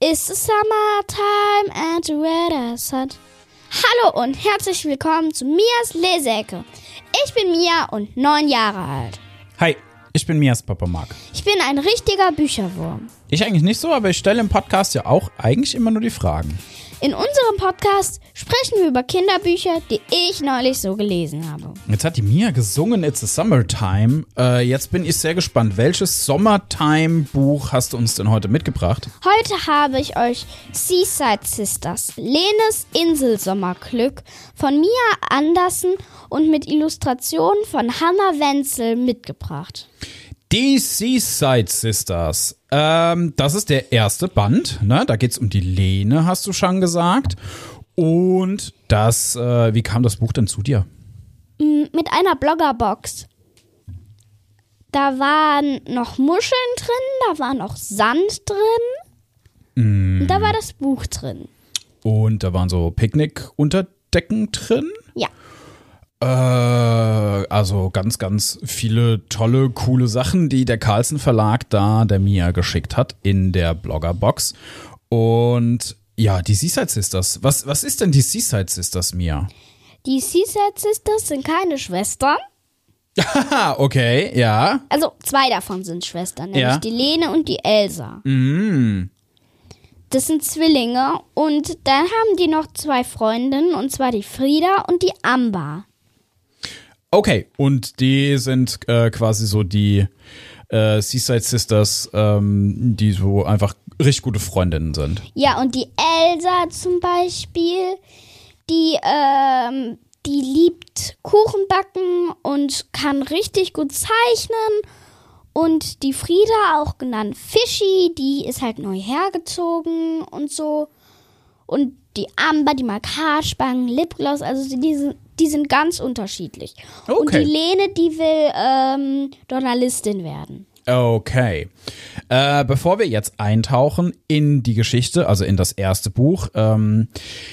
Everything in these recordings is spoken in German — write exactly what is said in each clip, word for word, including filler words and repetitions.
It's the summertime and the weather's hot. Hallo und herzlich willkommen zu Mias Leseecke. Ich bin Mia und neun Jahre alt. Hi, ich bin Mias Papa Mark. Ich bin ein richtiger Bücherwurm. Ich eigentlich nicht so, aber ich stelle im Podcast ja auch eigentlich immer nur die Fragen. In unserem Podcast sprechen wir über Kinderbücher, die ich neulich so gelesen habe. Jetzt hat die Mia gesungen, It's a Summertime. Äh, jetzt bin ich sehr gespannt. Welches Summertime-Buch hast du uns denn heute mitgebracht? Heute habe ich euch Seaside Sisters, Lenes Inselsommerglück von Mia Andersen und mit Illustrationen von Hannah Wenzel mitgebracht. Die Seaside Sisters. Ähm, das ist der erste Band. Ne? Da geht es um die Lene, hast du schon gesagt. Und das, äh, wie kam das Buch denn zu dir? Mit einer Bloggerbox. Da waren noch Muscheln drin, da war noch Sand drin. Mm. Und da war das Buch drin. Und da waren so Picknick-Unterdecken drin? Ja. Äh, also ganz, ganz viele tolle, coole Sachen, die der Carlsen Verlag da der Mia geschickt hat in der Bloggerbox. Und ja, die Seaside Sisters. Was, was ist denn die Seaside Sisters, Mia? Die Seaside Sisters sind keine Schwestern. Haha, okay, ja. Also zwei davon sind Schwestern, nämlich Ja. die Lene und die Elsa. Mm. Das sind Zwillinge und dann haben die noch zwei Freundinnen, und zwar die Frieda und die Amber. Okay, und die sind äh, quasi so die äh, Seaside Sisters, ähm, die so einfach richtig gute Freundinnen sind. Ja, und die Elsa zum Beispiel, die, ähm, die liebt Kuchen backen und kann richtig gut zeichnen. Und die Frieda, auch genannt Fischi, die ist halt neu hergezogen und so. Und die Amber, die mag Haarspangen, Lipgloss, also die sind, die sind ganz unterschiedlich. Okay. Und die Lene, die will ähm, Journalistin werden. Okay. Äh, bevor wir jetzt eintauchen in die Geschichte, also in das erste Buch, ähm,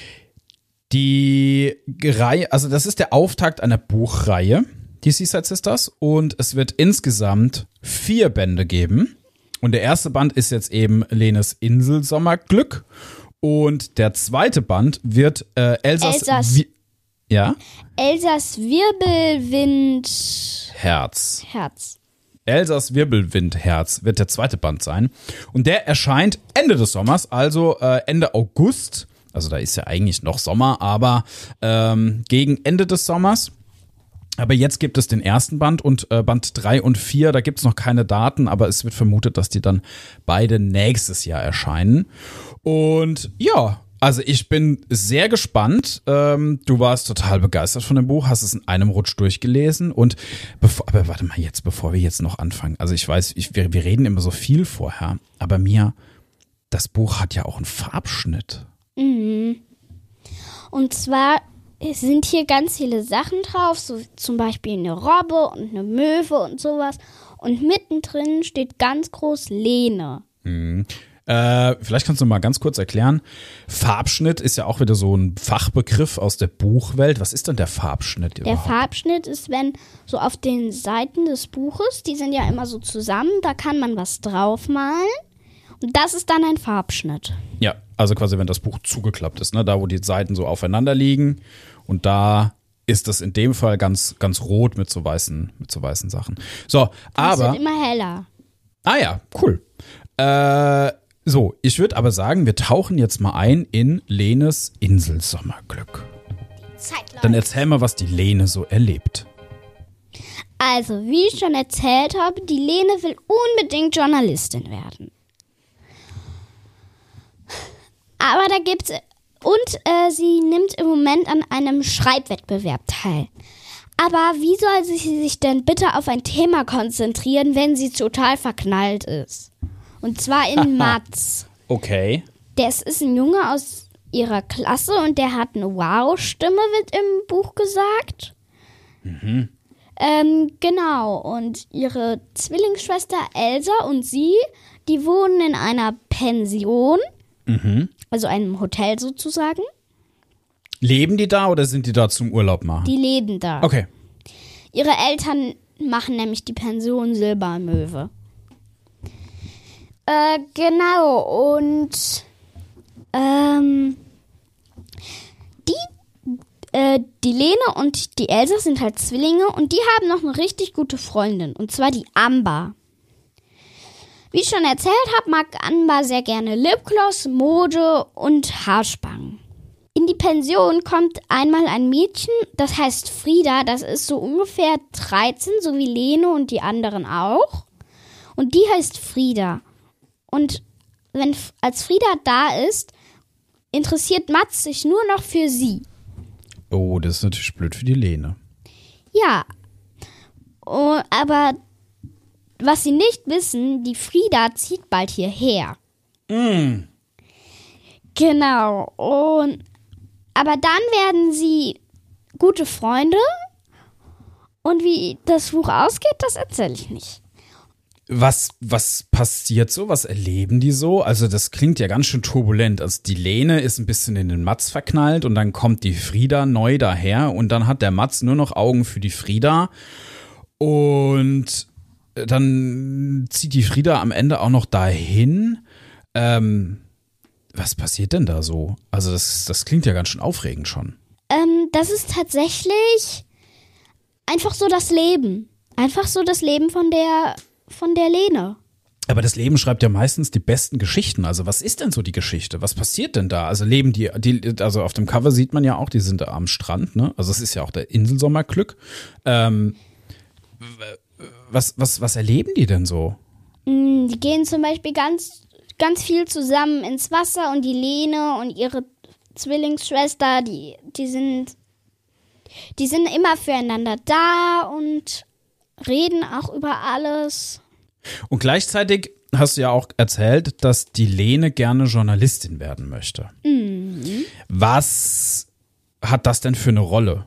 die Reihe, also das ist der Auftakt einer Buchreihe, die Seaside Sisters, und es wird insgesamt vier Bände geben. Und der erste Band ist jetzt eben Lenes Inselsommerglück. Und der zweite Band wird äh, Elsas, Elsas. Vi- ja? Elsas Wirbelwind Herz. Herz. Elsas Wirbelwindherz wird der zweite Band sein. Und der erscheint Ende des Sommers, also äh, Ende August. Also da ist ja eigentlich noch Sommer, aber ähm, gegen Ende des Sommers. Aber jetzt gibt es den ersten Band und äh, Band drei und vier, da gibt es noch keine Daten, aber es wird vermutet, dass die dann beide nächstes Jahr erscheinen. Und ja, also ich bin sehr gespannt. Ähm, du warst total begeistert von dem Buch, hast es in einem Rutsch durchgelesen. Und bevor, aber warte mal jetzt, bevor wir jetzt noch anfangen. Also ich weiß, ich, wir, wir reden immer so viel vorher, aber Mia, das Buch hat ja auch einen Farbschnitt. Mhm. Und zwar sind hier ganz viele Sachen drauf, so zum Beispiel eine Robbe und eine Möwe und sowas. Und mittendrin steht ganz groß Lene. Mhm. Äh, vielleicht kannst du mal ganz kurz erklären. Farbschnitt ist ja auch wieder so ein Fachbegriff aus der Buchwelt. Was ist denn der Farbschnitt Der überhaupt? Farbschnitt ist, wenn so auf den Seiten des Buches, die sind ja immer so zusammen, da kann man was draufmalen. Und das ist dann ein Farbschnitt. Ja, also quasi, wenn das Buch zugeklappt ist, ne? Da, wo die Seiten so aufeinander liegen. Und da ist das in dem Fall ganz, ganz rot mit so weißen, mit so weißen Sachen. So, Das aber. wird immer heller. Ah ja, cool. Äh, so, ich würde aber sagen, wir tauchen jetzt mal ein in Lenes Inselsommerglück. Zeitlang. Dann erzähl mal, was die Lene so erlebt. Also, wie ich schon erzählt habe, die Lene will unbedingt Journalistin werden. Aber da gibt's und äh, sie nimmt im Moment an einem Schreibwettbewerb teil. Aber wie soll sie sich denn bitte auf ein Thema konzentrieren, wenn sie total verknallt ist? Und zwar in Mats. Okay. Das ist ein Junge aus ihrer Klasse und der hat eine Wow-Stimme, wird im Buch gesagt. Mhm. Ähm, genau. Und ihre Zwillingsschwester Elsa und sie, die wohnen in einer Pension. Mhm. Also einem Hotel sozusagen. Leben die da oder sind die da zum Urlaub machen? Die leben da. Okay. Ihre Eltern machen nämlich die Pension Silbermöwe. Äh, genau. Und Ähm, die, äh, die Lene und die Elsa sind halt Zwillinge und die haben noch eine richtig gute Freundin. Und zwar die Amber. Wie ich schon erzählt habe, mag Amber sehr gerne Lipgloss, Mode und Haarspangen. In die Pension kommt einmal ein Mädchen, das heißt Frieda. Das ist so ungefähr dreizehn, so wie Lene und die anderen auch. Und die heißt Frieda. Und wenn als Frieda da ist, interessiert Mats sich nur noch für sie. Oh, das ist natürlich blöd für die Lene. Ja, oh, aber was sie nicht wissen, die Frieda zieht bald hierher. Mm. Genau. Und, aber dann werden sie gute Freunde. Und wie das Buch ausgeht, das erzähle ich nicht. Was, was passiert so? Was erleben die so? Also das klingt ja ganz schön turbulent. Also die Lene ist ein bisschen in den Mats verknallt und dann kommt die Frieda neu daher und dann hat der Mats nur noch Augen für die Frieda und dann zieht die Frieda am Ende auch noch dahin. Ähm, was passiert denn da so? Also das, das klingt ja ganz schön aufregend schon. Ähm, das ist tatsächlich einfach so das Leben. Einfach so das Leben von der, von der Lene. Aber das Leben schreibt ja meistens die besten Geschichten. Also was ist denn so die Geschichte? Was passiert denn da? Also leben die, die also auf dem Cover sieht man ja auch, die sind da am Strand, ne? Also es ist ja auch der Inselsommerglück. Ähm, Was, was, was erleben die denn so? Die gehen zum Beispiel ganz, ganz viel zusammen ins Wasser und die Lene und ihre Zwillingsschwester, die, die sind, die sind immer füreinander da und reden auch über alles. Und gleichzeitig hast du ja auch erzählt, dass die Lene gerne Journalistin werden möchte. Mhm. Was hat das denn für eine Rolle?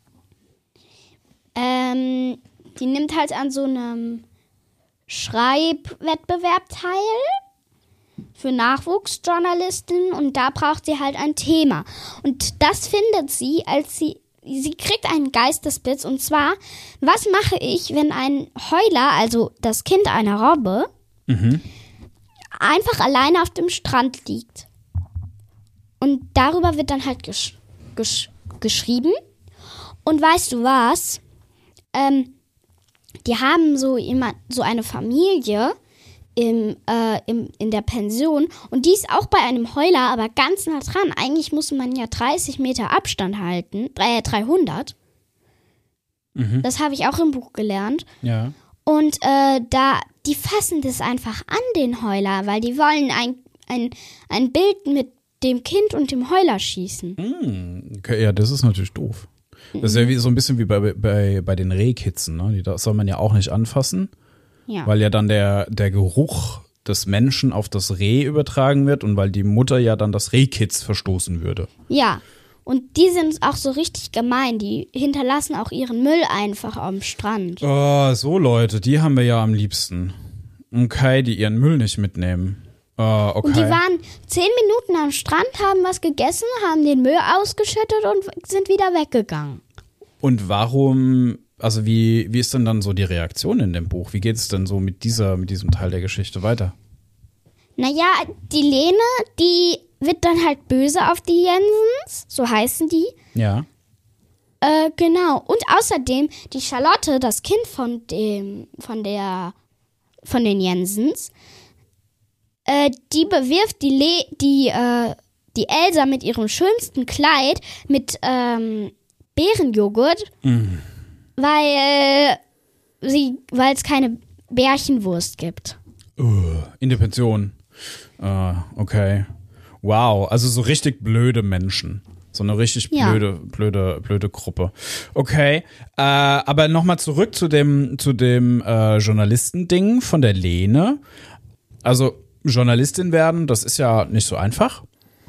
Ähm, die nimmt halt an so einem Schreibwettbewerb teil für Nachwuchsjournalistinnen und da braucht sie halt ein Thema. Und das findet sie, als sie, sie kriegt einen Geistesblitz und zwar, was mache ich, wenn ein Heuler, also das Kind einer Robbe, Mhm. einfach alleine auf dem Strand liegt. Und darüber wird dann halt gesch- gesch- geschrieben. Und weißt du was? Ähm, die haben so immer so eine Familie im, äh, im, in der Pension und die ist auch bei einem Heuler, aber ganz nah dran. Eigentlich muss man ja dreißig Meter Abstand halten, äh, dreihundert. Mhm. Das habe ich auch im Buch gelernt. Ja. Und äh, da, die fassen das einfach an, den Heuler, weil die wollen ein, ein, ein Bild mit dem Kind und dem Heuler schießen. Mhm. Okay, ja, das ist natürlich doof. Das ist ja wie, so ein bisschen wie bei, bei, bei den Rehkitzen, ne? Die das soll man ja auch nicht anfassen, Ja. weil ja dann der, der Geruch des Menschen auf das Reh übertragen wird und weil die Mutter ja dann das Rehkitz verstoßen würde. Ja. Und die sind auch so richtig gemein. Die hinterlassen auch ihren Müll einfach am Strand. Oh, so Leute, die haben wir ja am liebsten. Okay, die ihren Müll nicht mitnehmen. Oh, okay. Und die waren zehn Minuten am Strand, haben was gegessen, haben den Müll ausgeschüttet und sind wieder weggegangen. Und warum, also wie, wie ist denn dann so die Reaktion in dem Buch? Wie geht es denn so mit dieser, mit diesem Teil der Geschichte weiter? Naja, die Lene, die wird dann halt böse auf die Jensens, so heißen die. Ja. Äh, genau. Und außerdem, die Charlotte, das Kind von dem, von der, von den Jensens, äh, die bewirft die, Le- die, äh, die Elsa mit ihrem schönsten Kleid mit ähm, Beerenjoghurt, Mhm. weil äh, sie, weil es keine Bärchenwurst gibt. Uh, in der Pension. Uh, okay. Wow, also so richtig blöde Menschen. So eine richtig Ja. blöde, blöde, blöde Gruppe. Okay, äh, aber nochmal zurück zu dem, zu dem äh, Journalistending von der Lene. Also Journalistin werden, das ist ja nicht so einfach.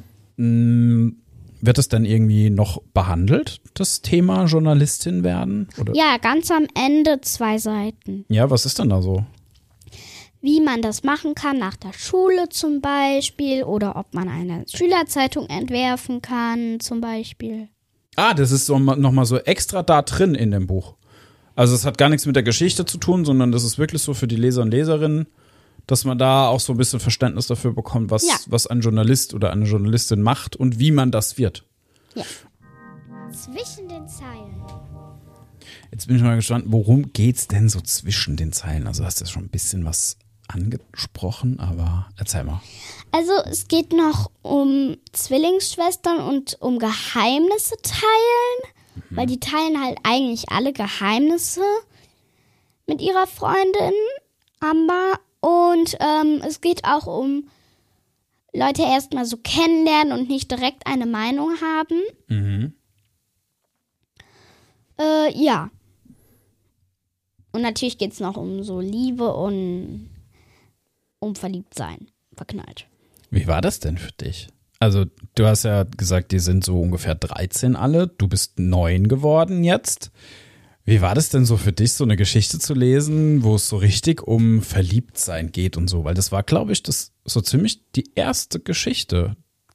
Hm, wird das dann irgendwie noch behandelt, das Thema Journalistin werden? Oder? Ja, ganz am Ende zwei Seiten. Ja, was ist denn da so? Wie man das machen kann nach der Schule zum Beispiel oder ob man eine Schülerzeitung entwerfen kann zum Beispiel. Ah, das ist so nochmal so extra da drin in dem Buch. Also es hat gar nichts mit der Geschichte zu tun, sondern das ist wirklich so für die Leser und Leserinnen dass man da auch so ein bisschen Verständnis dafür bekommt, was, Ja. was ein Journalist oder eine Journalistin macht und wie man das wird. Ja. Zwischen den Zeilen. Jetzt bin ich mal gespannt, worum geht's denn so zwischen den Zeilen? Also hast du schon ein bisschen was angesprochen, aber erzähl mal. Also es geht noch um Zwillingsschwestern und um Geheimnisse teilen, mhm. weil die teilen halt eigentlich alle Geheimnisse mit ihrer Freundin Amber. Und ähm, es geht auch um Leute erstmal so kennenlernen und nicht direkt eine Meinung haben. Mhm. Äh, ja. Und natürlich geht es noch um so Liebe und um Verliebtsein. Verknallt. Wie war das denn für dich? Also du hast ja gesagt, die sind so ungefähr dreizehn alle. Du bist neun geworden jetzt. Wie war das denn so für dich, so eine Geschichte zu lesen, wo es so richtig um Verliebtsein geht und so? Weil das war, glaube ich, das so ziemlich die erste Geschichte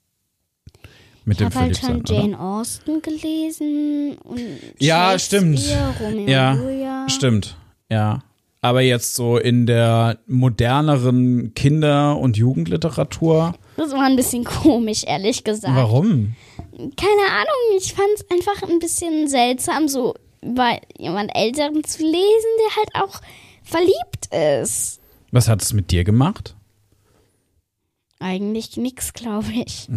mit dem Ich habe halt Verliebtsein, schon oder? Jane Austen gelesen und Ja, stimmt. Shakespeare, Romeo Ja, und Julia. Stimmt, ja. Aber jetzt so in der moderneren Kinder- und Jugendliteratur. Das war ein bisschen komisch, ehrlich gesagt. Warum? Keine Ahnung, ich fand es einfach ein bisschen seltsam, so über jemand Älteren zu lesen, der halt auch verliebt ist. Was hat es mit dir gemacht? Eigentlich nix, glaube ich.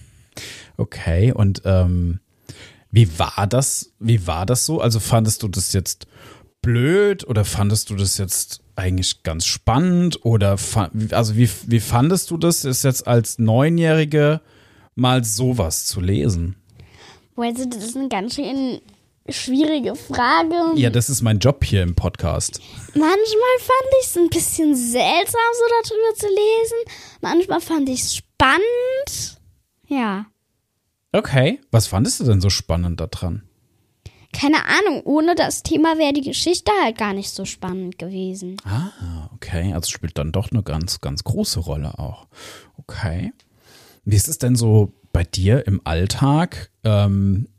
Okay, und ähm, wie war das? Wie war das so? Also fandest du das jetzt blöd oder fandest du das jetzt eigentlich ganz spannend? Oder fa- also wie, wie fandest du das, ist jetzt als Neunjährige mal sowas zu lesen? Also das ist eine ganz schön schwierige Frage. Ja, das ist mein Job hier im Podcast. Manchmal fand ich es ein bisschen seltsam, so darüber zu lesen. Manchmal fand ich es spannend. Ja. Okay, was fandest du denn so spannend daran? Keine Ahnung, ohne das Thema wäre die Geschichte halt gar nicht so spannend gewesen. Ah, okay, also spielt dann doch eine ganz, ganz große Rolle auch. Okay. Wie ist es denn so bei dir im Alltag? Ähm,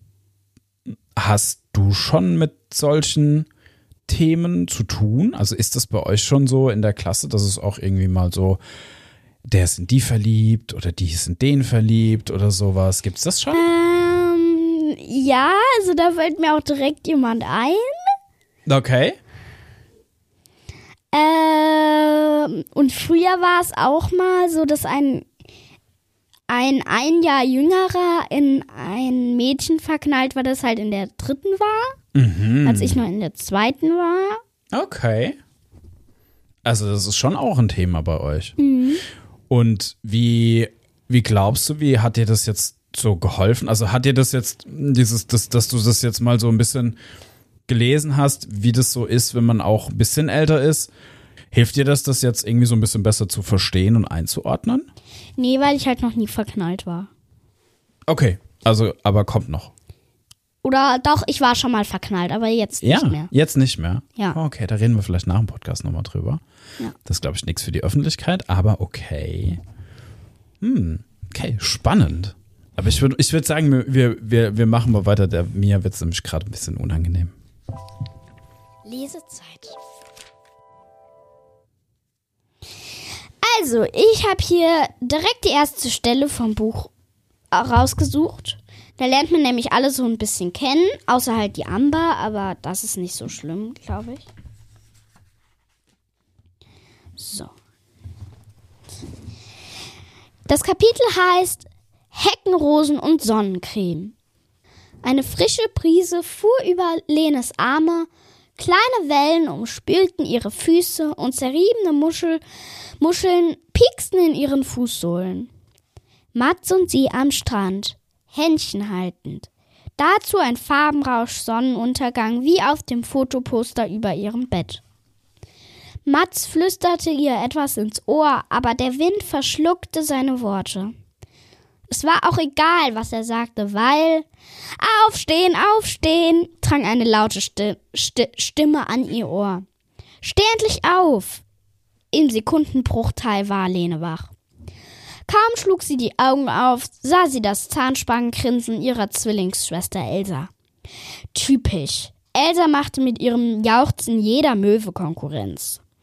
hast du schon mit solchen Themen zu tun? Also ist das bei euch schon so in der Klasse, dass es auch irgendwie mal so, der ist in die verliebt oder die ist in den verliebt oder sowas? Gibt's das schon? Ähm, ja, also da fällt mir auch direkt jemand ein. Okay. Ähm, und früher war es auch mal so, dass ein ein ein Jahr jüngerer in ein Mädchen verknallt war, das halt in der dritten war, Mhm. als ich noch in der zweiten war. Okay. Also das ist schon auch ein Thema bei euch. Mhm. Und wie, wie glaubst du, wie hat dir das jetzt so geholfen? Also hat dir das jetzt, dieses, das, dass du das jetzt mal so ein bisschen gelesen hast, wie das so ist, wenn man auch ein bisschen älter ist? Hilft dir das, das jetzt irgendwie so ein bisschen besser zu verstehen und einzuordnen? Nee, weil ich halt noch nie verknallt war. Okay, also, aber kommt noch. Oder doch, ich war schon mal verknallt, aber jetzt Ja, nicht mehr. jetzt nicht mehr. Ja. Okay, da reden wir vielleicht nach dem Podcast nochmal drüber. Ja. Das ist, glaube ich, nichts für die Öffentlichkeit, aber okay. Hm, okay, spannend. Aber ich würde ich würd sagen, wir, wir, wir machen mal weiter. Der Mia wird es nämlich gerade ein bisschen unangenehm. Lesezeit. Also, ich habe hier direkt die erste Stelle vom Buch rausgesucht. Da lernt man nämlich alle so ein bisschen kennen, außer halt die Amber, aber das ist nicht so schlimm, glaube ich. So. Das Kapitel heißt Heckenrosen und Sonnencreme. Eine frische Brise fuhr über Lenes Arme, kleine Wellen umspülten ihre Füße und zerriebene Muschel, Muscheln pieksten in ihren Fußsohlen. Mats und sie am Strand, Händchen haltend. Dazu ein Farbenrausch Sonnenuntergang wie auf dem Fotoposter über ihrem Bett. Mats flüsterte ihr etwas ins Ohr, aber der Wind verschluckte seine Worte. Es war auch egal, was er sagte, weil »Aufstehen, aufstehen«, drang eine laute Sti- Sti- Stimme an ihr Ohr. »Steh endlich auf!« Im Sekundenbruchteil war Lene wach. Kaum schlug sie die Augen auf, sah sie das Zahnspangenkrinsen ihrer Zwillingsschwester Elsa. Typisch. Elsa machte mit ihrem Jauchzen jeder Möwe Konkurrenz.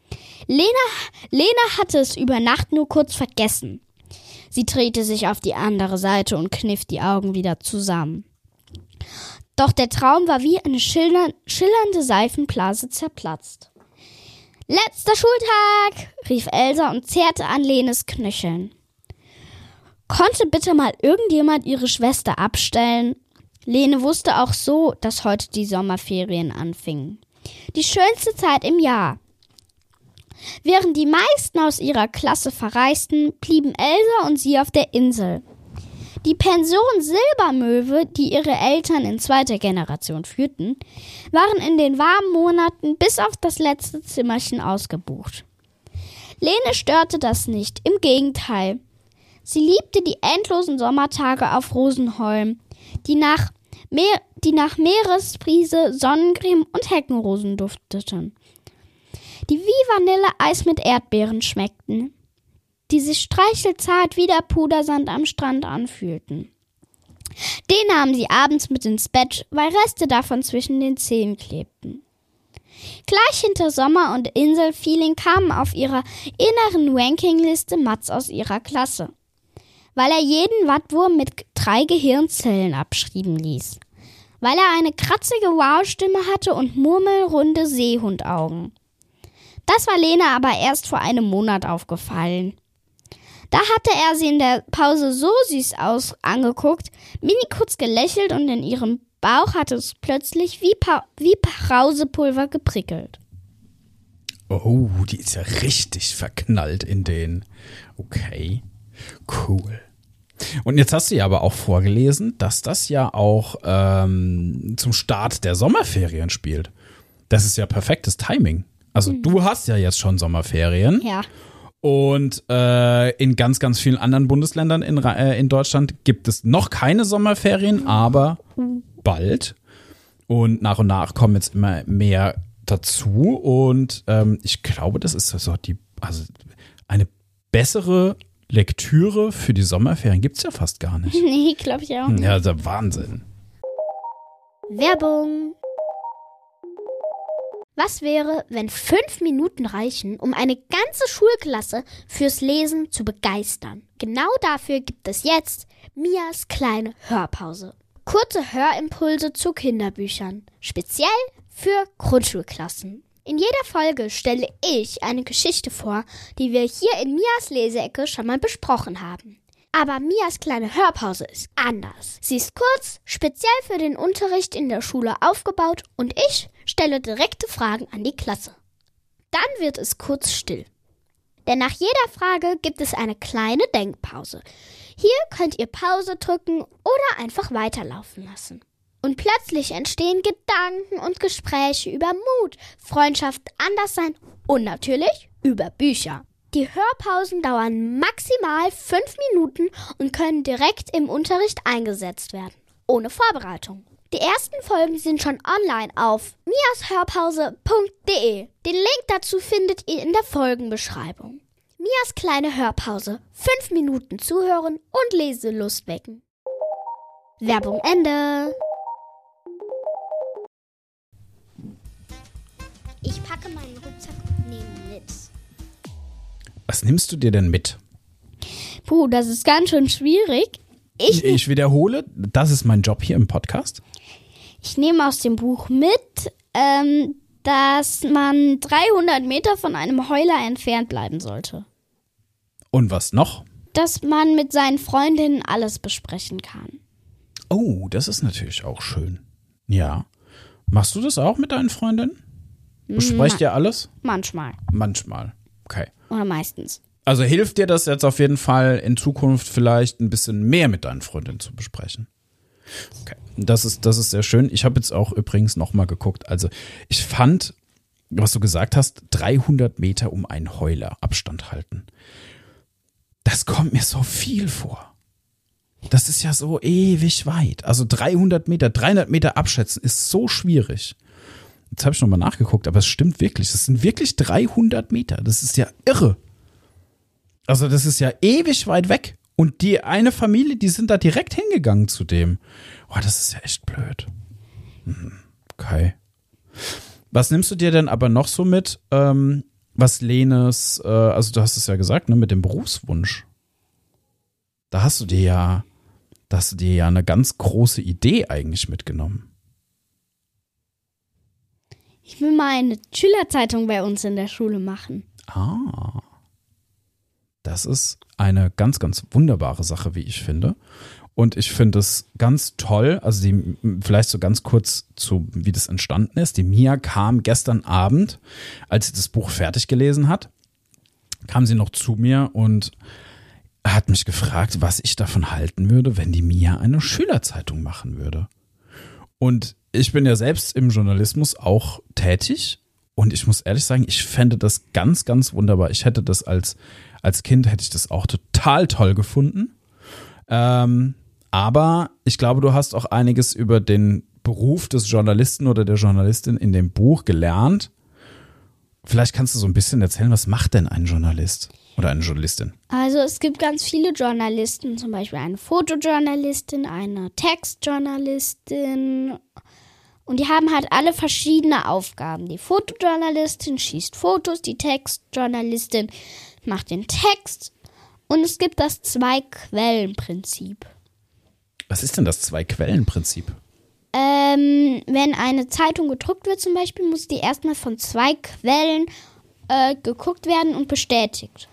Lena, Lena hatte es über Nacht nur kurz vergessen. Sie drehte sich auf die andere Seite und kniff die Augen wieder zusammen. Doch der Traum war wie eine schillernde Seifenblase zerplatzt. »Letzter Schultag«, rief Elsa und zerrte an Lenes Knöcheln. Konnte bitte mal irgendjemand ihre Schwester abstellen? Lene wusste auch so, dass heute die Sommerferien anfingen. Die schönste Zeit im Jahr. Während die meisten aus ihrer Klasse verreisten, blieben Elsa und sie auf der Insel. Die Pension Silbermöwe, die ihre Eltern in zweiter Generation führten, waren in den warmen Monaten bis auf das letzte Zimmerchen ausgebucht. Lene störte das nicht, im Gegenteil. Sie liebte die endlosen Sommertage auf Rosenholm, die nach, Meer, die nach Meeresbrise, Sonnencreme und Heckenrosen dufteten, die wie Vanilleeis mit Erdbeeren schmeckten, die sich streichelzart wie der Pudersand am Strand anfühlten. Den nahmen sie abends mit ins Bett, weil Reste davon zwischen den Zähnen klebten. Gleich hinter Sommer- und Inselfeeling kamen auf ihrer inneren Rankingliste Mats aus ihrer Klasse, weil er jeden Wattwurm mit drei Gehirnzellen abschreiben ließ, weil er eine kratzige Wow-Stimme hatte und murmelrunde Seehundaugen. Das war Lena aber erst vor einem Monat aufgefallen. Da hatte er sie in der Pause so süß aus angeguckt, mini kurz gelächelt und in ihrem Bauch hatte es plötzlich wie, pa- wie Brausepulver geprickelt. Oh, die ist ja richtig verknallt in den. Okay, cool. Und jetzt hast du ja aber auch vorgelesen, dass das ja auch ähm, zum Start der Sommerferien spielt. Das ist ja perfektes Timing. Also mhm. du hast ja jetzt schon Sommerferien. Ja. Und äh, in ganz, ganz vielen anderen Bundesländern in, äh, in Deutschland gibt es noch keine Sommerferien, aber bald. Und nach und nach kommen jetzt immer mehr dazu. Und ähm, ich glaube, das ist so die, also eine bessere Lektüre für die Sommerferien gibt es ja fast gar nicht. Nee, glaube ich auch nicht. Ja, das ist Wahnsinn. Werbung. Was wäre, wenn fünf Minuten reichen, um eine ganze Schulklasse fürs Lesen zu begeistern? Genau dafür gibt es jetzt Mias kleine Hörpause. Kurze Hörimpulse zu Kinderbüchern, speziell für Grundschulklassen. In jeder Folge stelle ich eine Geschichte vor, die wir hier in Mias Leseecke schon mal besprochen haben. Aber Mias kleine Hörpause ist anders. Sie ist kurz, speziell für den Unterricht in der Schule aufgebaut und ich stelle direkte Fragen an die Klasse. Dann wird es kurz still. Denn nach jeder Frage gibt es eine kleine Denkpause. Hier könnt ihr Pause drücken oder einfach weiterlaufen lassen. Und plötzlich entstehen Gedanken und Gespräche über Mut, Freundschaft, Anderssein und natürlich über Bücher. Die Hörpausen dauern maximal fünf Minuten und können direkt im Unterricht eingesetzt werden, ohne Vorbereitung. Die ersten Folgen sind schon online auf miashörpause punkt de. Den Link dazu findet ihr in der Folgenbeschreibung. Mias kleine Hörpause. Fünf Minuten zuhören und Leselust wecken. Werbung Ende. Ich packe meinen Rucksack und nehme mit. Was nimmst du dir denn mit? Puh, das ist ganz schön schwierig. Ich, ich wiederhole, das ist mein Job hier im Podcast. Ich nehme aus dem Buch mit, ähm, dass man dreihundert Meter von einem Heuler entfernt bleiben sollte. Und was noch? Dass man mit seinen Freundinnen alles besprechen kann. Oh, das ist natürlich auch schön. Ja. Machst du das auch mit deinen Freundinnen? Besprecht ihr alles? Manchmal. Manchmal. Okay. Oder meistens. Also hilft dir das jetzt auf jeden Fall in Zukunft vielleicht ein bisschen mehr mit deinen Freundinnen zu besprechen? Okay. Das ist, das ist sehr schön. Ich habe jetzt auch übrigens nochmal geguckt. Also ich fand, was du gesagt hast, dreihundert Meter um einen Heuler Abstand halten. Das kommt mir so viel vor. Das ist ja so ewig weit. Also dreihundert Meter, dreihundert Meter abschätzen ist so schwierig. Jetzt habe ich nochmal nachgeguckt, aber es stimmt wirklich. Das sind wirklich dreihundert Meter. Das ist ja irre. Also das ist ja ewig weit weg. Und die eine Familie, die sind da direkt hingegangen zu dem. Oh, das ist ja echt blöd. Okay. Was nimmst du dir denn aber noch so mit ähm, was Lenes, äh, also du hast es ja gesagt, ne, mit dem Berufswunsch. Da hast du dir ja, da hast du dir ja eine ganz große Idee eigentlich mitgenommen. Ich will mal eine Schülerzeitung bei uns in der Schule machen. Ah. Das ist eine ganz, ganz wunderbare Sache, wie ich finde. Und ich finde es ganz toll, also die, vielleicht so ganz kurz zu, wie das entstanden ist. Die Mia kam gestern Abend, als sie das Buch fertig gelesen hat, kam sie noch zu mir und hat mich gefragt, was ich davon halten würde, wenn die Mia eine Schülerzeitung machen würde. Und ich bin ja selbst im Journalismus auch tätig und ich muss ehrlich sagen, ich fände das ganz, ganz wunderbar. Ich hätte das als, als Kind, hätte ich das auch total toll gefunden. Ähm, aber ich glaube, du hast auch einiges über den Beruf des Journalisten oder der Journalistin in dem Buch gelernt. Vielleicht kannst du so ein bisschen erzählen, was macht denn ein Journalist oder eine Journalistin? Also es gibt ganz viele Journalisten, zum Beispiel eine Fotojournalistin, eine Textjournalistin und die haben halt alle verschiedene Aufgaben. Die Fotojournalistin schießt Fotos, die Textjournalistin macht den Text und es gibt das Zwei-Quellen-Prinzip. Was ist denn das Zwei-Quellen-Prinzip? Ähm, wenn eine Zeitung gedruckt wird zum Beispiel, muss die erstmal von zwei Quellen äh, geguckt werden und bestätigt.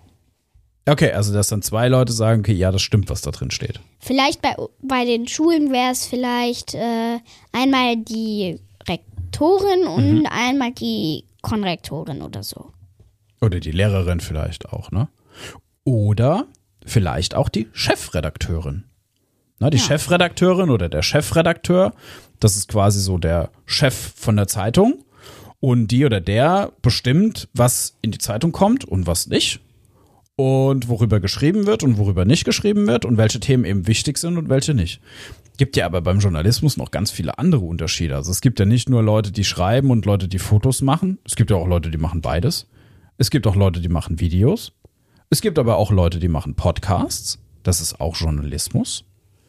Okay, also dass dann zwei Leute sagen, okay, ja, das stimmt, was da drin steht. Vielleicht bei, bei den Schulen wäre es vielleicht äh, einmal die Rektorin und mhm. einmal die Konrektorin oder so. Oder die Lehrerin vielleicht auch, ne? Oder vielleicht auch die Chefredakteurin. Na, die ja. Chefredakteurin oder der Chefredakteur, das ist quasi so der Chef von der Zeitung. Und die oder der bestimmt, was in die Zeitung kommt und was nicht. Und worüber geschrieben wird und worüber nicht geschrieben wird und welche Themen eben wichtig sind und welche nicht. Gibt ja aber beim Journalismus noch ganz viele andere Unterschiede. Also es gibt ja nicht nur Leute, die schreiben und Leute, die Fotos machen. Es gibt ja auch Leute, die machen beides. Es gibt auch Leute, die machen Videos. Es gibt aber auch Leute, die machen Podcasts. Das ist auch Journalismus.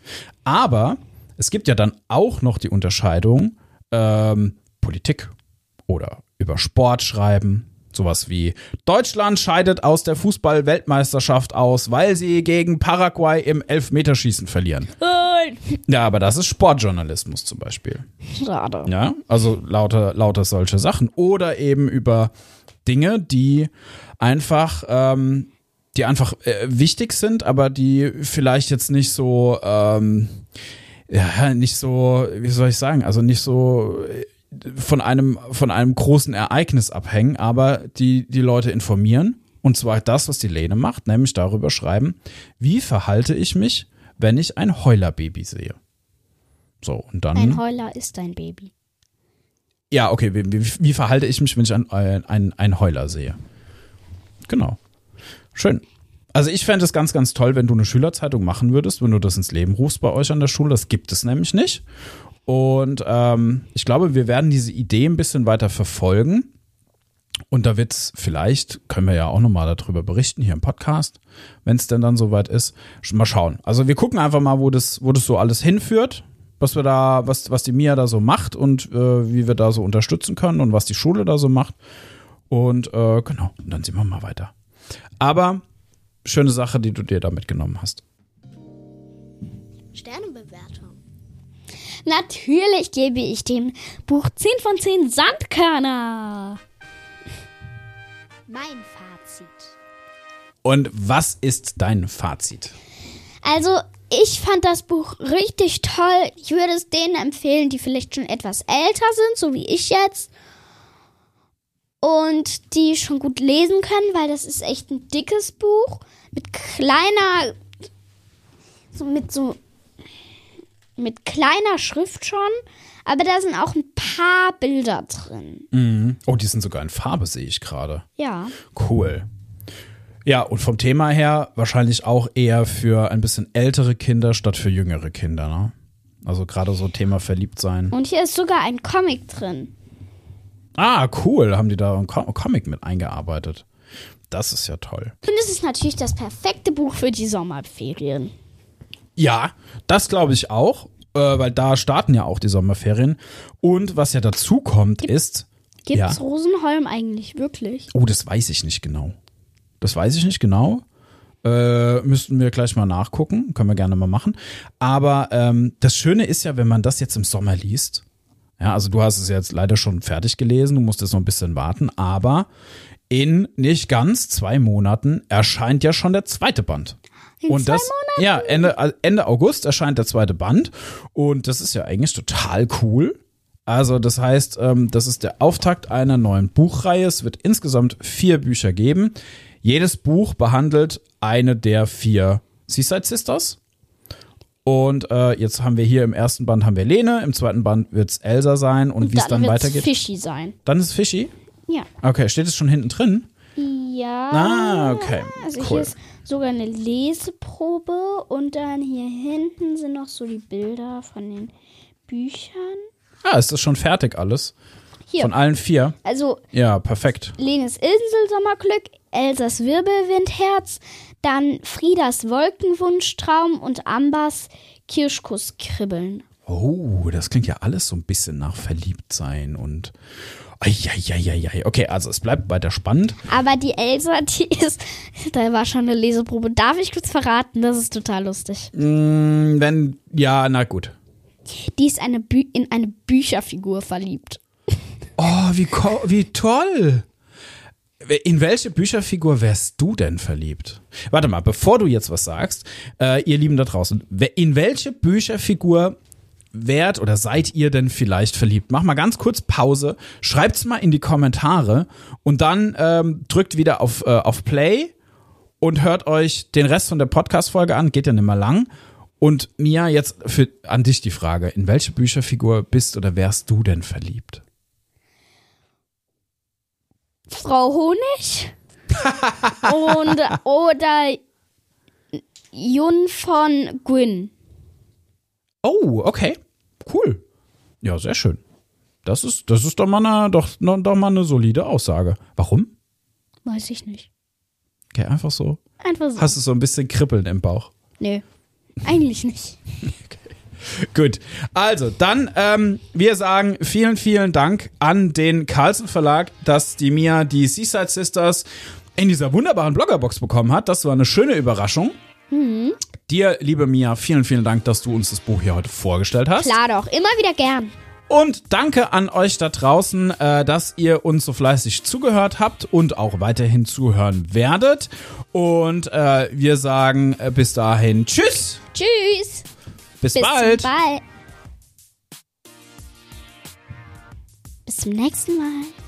Aber es gibt ja dann auch noch die Unterscheidung ähm, Politik oder über Sport schreiben. Sowas wie Deutschland scheidet aus der Fußball-Weltmeisterschaft aus, weil sie gegen Paraguay im Elfmeterschießen verlieren. Ja, aber das ist Sportjournalismus zum Beispiel. Schade. Ja, also lauter, lauter solche Sachen. Oder eben über Dinge, die einfach, ähm, die einfach äh, wichtig sind, aber die vielleicht jetzt nicht so, ähm, ja, nicht so, wie soll ich sagen, also nicht so von einem, von einem großen Ereignis abhängen, aber die die Leute informieren. Und zwar das, was die Lene macht, nämlich darüber schreiben, wie verhalte ich mich, wenn ich ein Heulerbaby sehe. So, und dann. Ein Heuler ist ein Baby. Ja, okay, wie, wie, wie verhalte ich mich, wenn ich ein, ein, ein Heuler sehe? Genau. Schön. Also ich fände es ganz, ganz toll, wenn du eine Schülerzeitung machen würdest, wenn du das ins Leben rufst bei euch an der Schule. Das gibt es nämlich nicht. Und ähm, ich glaube, wir werden diese Idee ein bisschen weiter verfolgen. Und da wird es vielleicht, können wir ja auch nochmal darüber berichten hier im Podcast, wenn es denn dann soweit ist. Mal schauen. Also wir gucken einfach mal, wo das, wo das so alles hinführt, was wir da, was, was die Mia da so macht und äh, wie wir da so unterstützen können und was die Schule da so macht. Und äh, genau, und dann sehen wir mal weiter. Aber schöne Sache, die du dir da mitgenommen hast. Sternebewertung. Natürlich gebe ich dem Buch zehn von zehn Sandkörner. Mein Fazit. Und was ist dein Fazit? Also, ich fand das Buch richtig toll. Ich würde es denen empfehlen, die vielleicht schon etwas älter sind, so wie ich jetzt. Und die schon gut lesen können, weil das ist echt ein dickes Buch. Mit kleiner, so mit so, mit kleiner Schrift schon. Aber da sind auch ein paar Bilder drin. Mhm. Oh, die sind sogar in Farbe, sehe ich gerade. Ja. Cool. Ja, und vom Thema her wahrscheinlich auch eher für ein bisschen ältere Kinder statt für jüngere Kinder, ne? Also gerade so Thema Verliebtsein. Und hier ist sogar ein Comic drin. Ah, cool. Haben die da einen Com- Comic mit eingearbeitet. Das ist ja toll. Und es ist natürlich das perfekte Buch für die Sommerferien. Ja, das glaube ich auch, äh, weil da starten ja auch die Sommerferien. Und was ja dazu kommt, Gibt, ist... Gibt's Ja. Rosenholm eigentlich wirklich? Oh, das weiß ich nicht genau. Das weiß ich nicht genau. Äh, müssten wir gleich mal nachgucken. Können wir gerne mal machen. Aber ähm, das Schöne ist ja, wenn man das jetzt im Sommer liest. Ja, also du hast es jetzt leider schon fertig gelesen. Du musst jetzt noch ein bisschen warten. Aber in nicht ganz zwei Monaten erscheint ja schon der zweite Band. In Und zwei das, Monaten? ja, Ende, Ende August erscheint der zweite Band. Und das ist ja eigentlich total cool. Also das heißt, ähm, das ist der Auftakt einer neuen Buchreihe. Es wird insgesamt vier Bücher geben. Jedes Buch behandelt eine der vier Seaside Sisters. Und äh, jetzt haben wir hier im ersten Band haben wir Lene, im zweiten Band wird es Elsa sein. Und, Und wie es dann wird's weitergeht. Fishy sein. Dann ist es Fishy? Ja. Okay, steht es schon hinten drin? Ja. Ah, okay. Also Cool. hier ist sogar eine Leseprobe und dann hier hinten sind noch so die Bilder von den Büchern. Ah, ist das schon fertig alles? Hier. Von allen vier? Also Ja, perfekt. Lenes Insel Sommerglück, Elsas Wirbelwindherz, dann Friedas Wolkenwunschtraum und Ambers Kirschkuss kribbeln. Oh, das klingt ja alles so ein bisschen nach Verliebtsein und Eieieiei. Okay, also es bleibt weiter spannend. Aber die Elsa, die ist, da war schon eine Leseprobe. Darf ich kurz verraten? Das ist total lustig. Mm, wenn, ja, na gut. Die ist eine Bü- in eine Bücherfigur verliebt. Oh, wie, ko- wie toll. In welche Bücherfigur wärst du denn verliebt? Warte mal, bevor du jetzt was sagst, äh, ihr Lieben da draußen, in welche Bücherfigur wärt oder seid ihr denn vielleicht verliebt? Mach mal ganz kurz Pause, schreibt's mal in die Kommentare und dann ähm, drückt wieder auf, äh, auf Play und hört euch den Rest von der Podcast-Folge an, geht ja nicht mehr lang. Und Mia, jetzt für, an dich die Frage, in welche Bücherfigur bist oder wärst du denn verliebt? Frau Honig und oder Jun von Gwyn. Oh, okay. Cool. Ja, sehr schön. Das ist, das ist doch mal eine, doch, doch mal eine solide Aussage. Warum? Weiß ich nicht. Okay, einfach so. Einfach so. Hast du so ein bisschen Kribbeln im Bauch? Nö, eigentlich nicht. Gut, also dann, ähm, wir sagen vielen, vielen Dank an den Carlsen Verlag, dass die Mia die Seaside Sisters in dieser wunderbaren Bloggerbox bekommen hat. Das war eine schöne Überraschung. Mhm. Dir, liebe Mia, vielen, vielen Dank, dass du uns das Buch hier heute vorgestellt hast. Klar doch, immer wieder gern. Und danke an euch da draußen, äh, dass ihr uns so fleißig zugehört habt und auch weiterhin zuhören werdet. Und äh, wir sagen äh, bis dahin Tschüss. Tschüss. Bis, Bis bald. bald. Bis zum nächsten Mal.